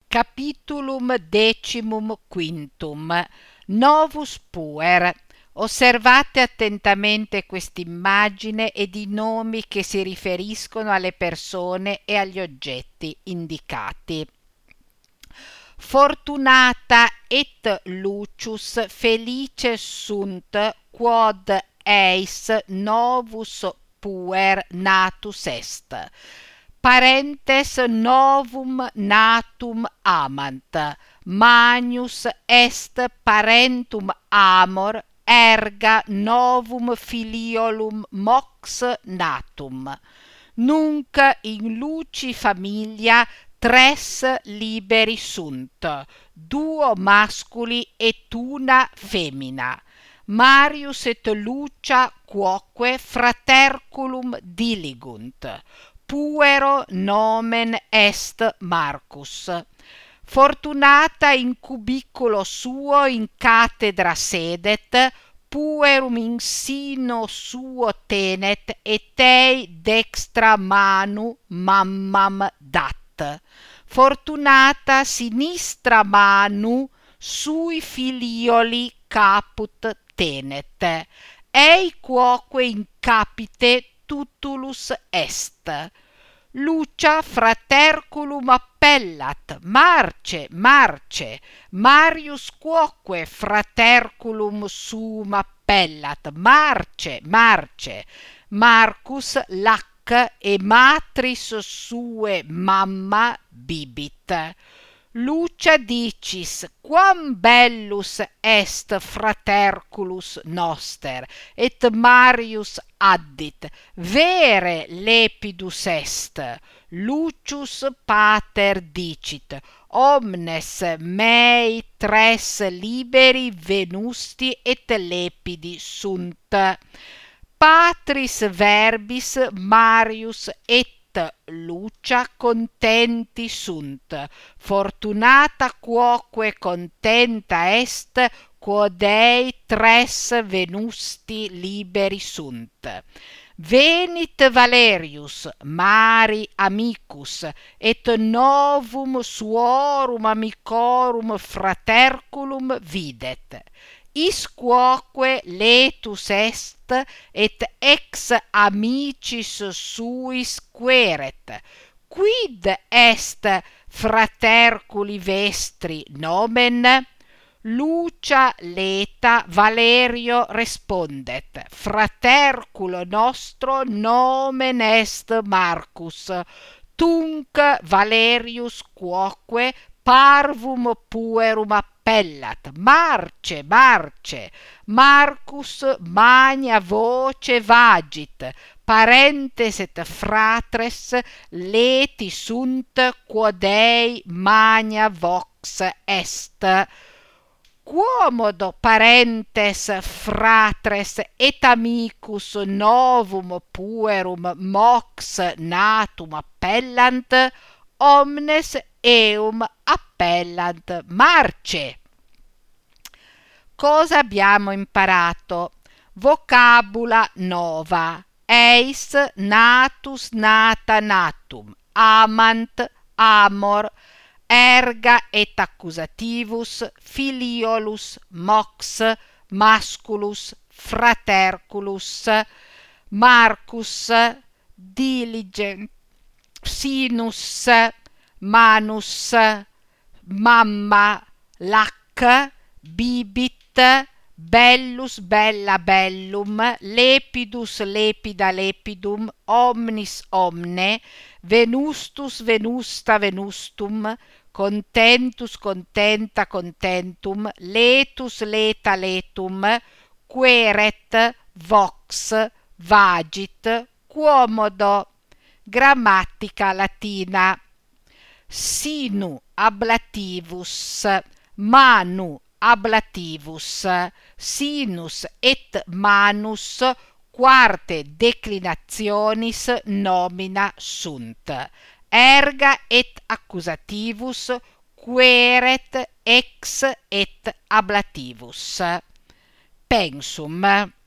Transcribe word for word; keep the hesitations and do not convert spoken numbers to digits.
Capitulum decimum quintum. Novus puer. Osservate attentamente quest'immagine ed i nomi che si riferiscono alle persone e agli oggetti indicati. Fortunata et Lucius felice sunt quod eis novus puer natus est. Parentes novum natum amant, manius est parentum amor, erga novum filiolum mox natum. Nunc in luci familia tres liberi sunt, duo masculi et una femina. Marius et Lucia quoque fraterculum diligunt. Puero nomen est Marcus. Fortunata in cubiculo suo in cathedra sedet, puerum in sino suo tenet, et ei dextra manu mammam dat. Fortunata sinistra manu sui filioli caput tenet. Ei quoque in capite tutulus est. Lucia fraterculum appellat, marce, marce. Marius quoque fraterculum suum appellat, marce, marce. Marcus lac e matris sue mamma bibit. Lucia dicis, quam bellus est fraterculus noster, et Marius addit, vere lepidus est. Lucius pater dicit, omnes mei tres liberi venusti et lepidi sunt. Patris verbis Marius et Lucia contenti sunt. Fortunata quoque contenta est, quod ei tres venusti liberi sunt. Venit Valerius, Mari amicus, et novum suorum amicorum fraterculum videt. Is quoque letus est, et ex amicis suis queret, quid est fraterculi vestri nomen? Lucia Leta Valerio respondet, fraterculo nostro nomen est Marcus, tunc Valerius quoque parvum puerum appellat, marce, marce. Marcus magna voce vagit, parentes et fratres leti sunt, quod ei magna vox est. Quomodo parentes fratres et amicus novum puerum mox natum appellant, omnes eum appellant marce. Cosa abbiamo imparato? Vocabula nova. Eis natus nata natum, amant amor, erga et accusativus, filiolus mox, masculus, fraterculus, Marcus, diligent, sinus, manus, mamma, lac, bibit, bellus, bella, bellum, lepidus, lepida, lepidum, omnis, omne, venustus, venusta, venustum, contentus, contenta, contentum, letus, leta, letum, queret, vox, vagit, quomodo. Grammatica latina. Sinu ablativus, manu ablativus, sinus et manus quarte declinationis nomina sunt. Erga et accusativus, queret ex et ablativus. Pensum.